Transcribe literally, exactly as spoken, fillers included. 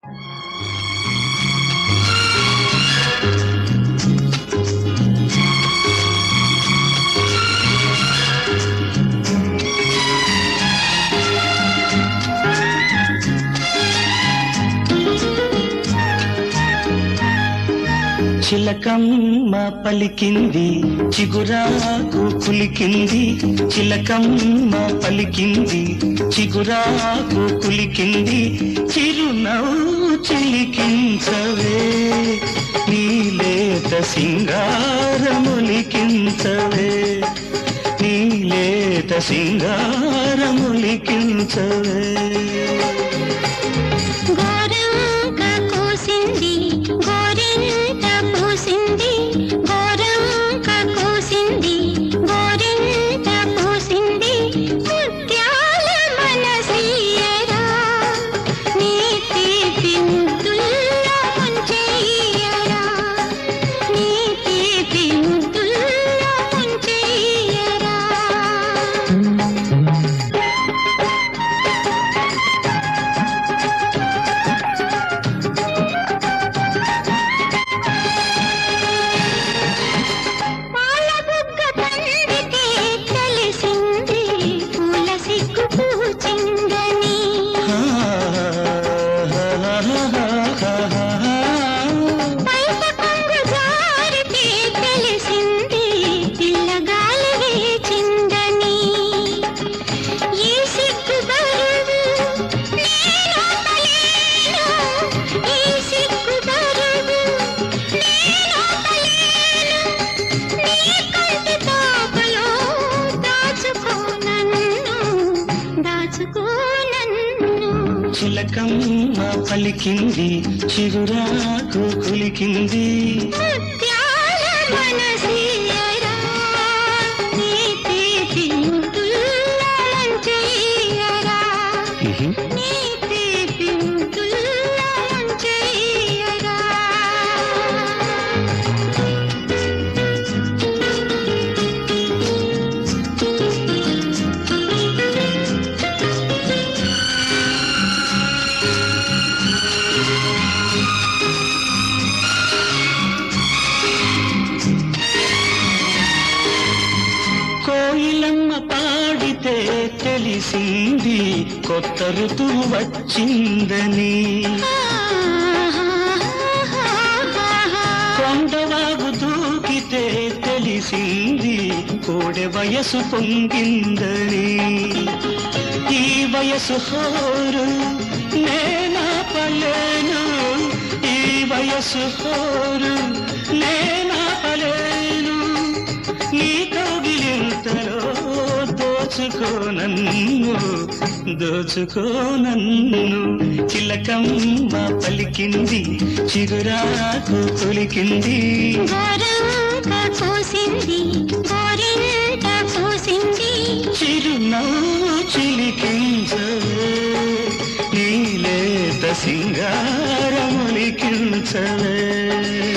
చిలకమ్మ పలికింది చిగురాకు కులికింది, చిలకమ్మ పలికింది చిగురాకు కులికింది, చిరునవ్వు చిలికించవే నీలేత సింగారములికించవే, నీలేత సింగారములికించవే. చిలకమ్మ పలికింది చిగురాకు కులికింది, ముత్యాల మనసియరా నీ తీపి ముద్దుల్లో ముంచెయ్యరా, నీ తీపి ముద్దుల్లో ముంచెయ్యరా. కోయిలమ్మ పాడితే తెలిసింది కొత్త ఋతువు వచ్చిందని, కొండవాగు దూకితే తెలిసింది కోడె వయసు పొంగిందని, ఈ వయసు హోరు నేనాపలేను, ఈ వయసు హోరు నేనాపలేను, నీ కౌగిలింతలో దోచుకో నన్ను, దోచుకో నన్ను. చిలకమ్మ పలికింది చిగురాకు కులికింది, గోరంక పూసింది గోరింట పూసింది, చిరునవ్వు చిలికించవే నీలేత సింగారములికించవే.